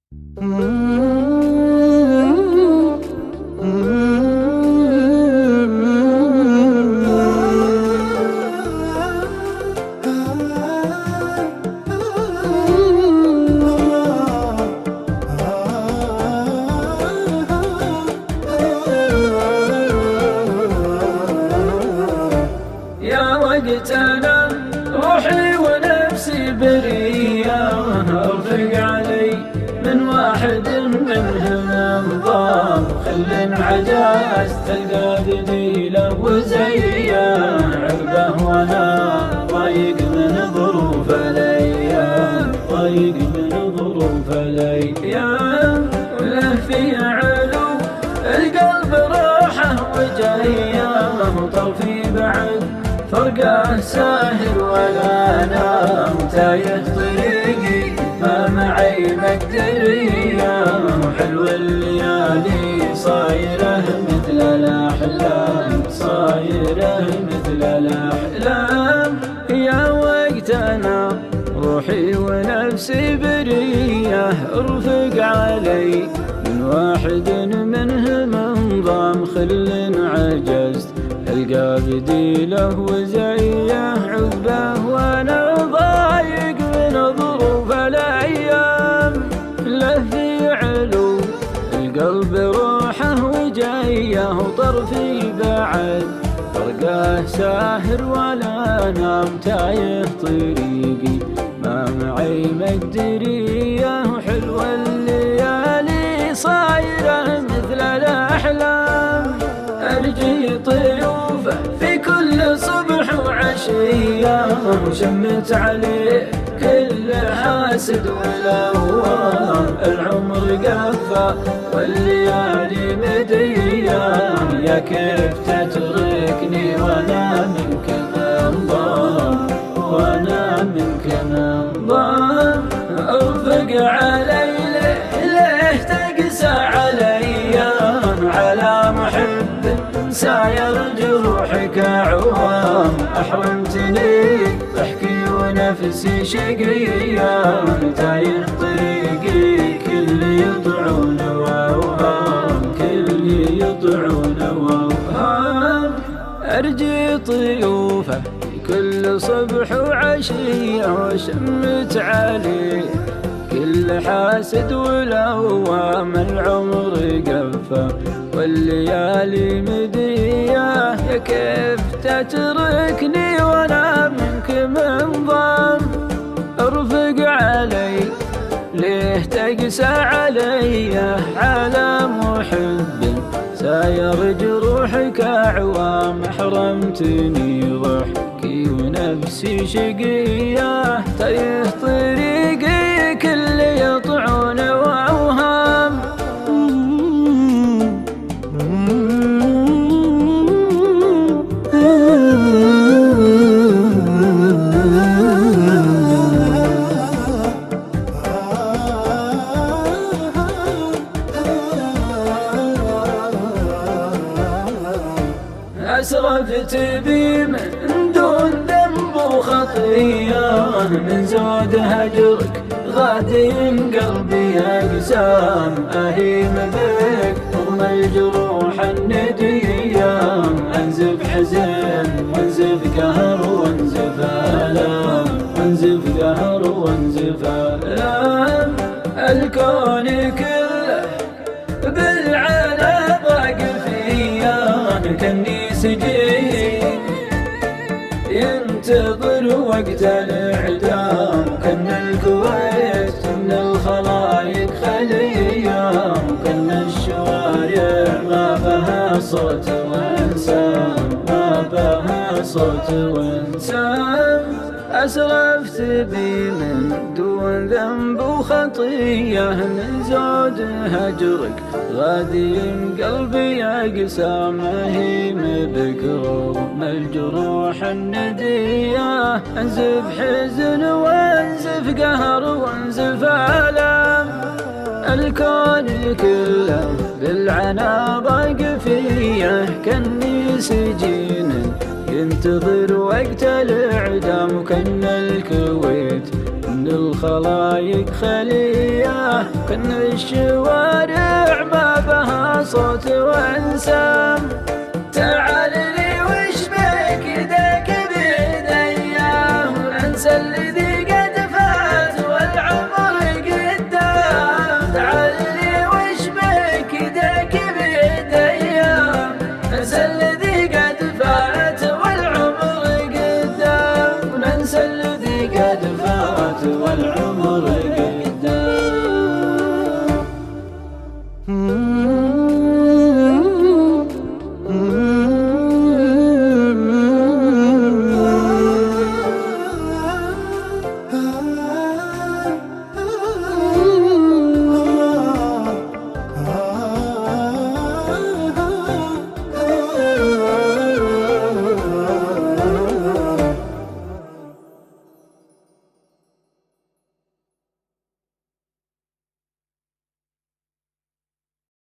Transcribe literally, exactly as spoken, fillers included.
يا وقتنا روحي ونفسي برية، ارفق علي من واحد منهم انضام، خل عجاز تلقى بديله وزيه، عقبه وانا ضايق من ظروف الايام، ضايق من ظروف الايام، وله في علو القلب راحه وجايه، طرفي بعد فرقه ساهر ولا نام، تايه طريقي ما معي مقدريه، حلو الليالي صايره مثل الاحلام، صايره مثل الاحلام. يا وقتنا روحي ونفسي بريه، ارفق علي من واحد منهم انضام، خل عجزت القى بديله وزيه، عقبه وانا ضايق من ظروف الايام، له في علو القلب روحه وجايه، وطرفي بعد فرقه ساهر ولا نام، تايه طريقي ما معي مقدريه، وحلوه الليالي صايره مثل الاحلام، ارجي طيوفه في كل صبح وعشيه، وشمت عليه كل حاسد ولوام، العمر قفى والليالي مديه، يا كيف تتركني وانا منك منضام، وانا منك منضام، ارفق علي ليه تقسى علي، على محب ساير جروحك عوام، أحرمتني ضحكي ونفسي شقية، تايه طريقي كل يطعون وأوهام، كل يطعون وأوهام، أرجي طيوفه في كل صبح وعشية، وشمت عليه كل حاسد ولوام، العمر قفى والليالي مديه، يا كيف تتركني وانا منك منضام، ارفق علي ليه تقسى علي، على محب ساير جروحك اعوام، حرمتني ضحكي ونفسي شقيه، تايه طريقي كل يطعون واوهام. أسرفت بي من دون ذنب وخطية، من زود هجرك غادي قلبي أقسام، أهيم بك رغم الجروح الندية، أنزف حزن وانزف قهر وانزف آلام، وانزف قهر وانزف آلام، الكون كله بالعلا ضاق فيا، كني سجين ينتظر وقت الاعدام، كان الكويت من الخلايق خليه، كان الشوارع ما بها صوت وانسام، ما بها صوت وانسام، أسرفت بي من دون ذنب وخطية، من زود هجرك غادي قلبي أقسى، مهيم بك رغم الجروح الندية، أنزف حزن وانزف قهر وانزف آلام، الكون كله بالعنا ضاق فيه، كني سجين ينتظر وقت الإعدام، وكان الكويت من الخلايق خليه، كأن الشوارع ما بها صوت وانسام. تعال لي وش بك ذاك بيديا، وننسى الذي قد فات والعمر قدام. تعال لي وش بك ذاك بيديا، ننسى الذي قد فات والعمر قدام. ننسى الذي قد فات والعمر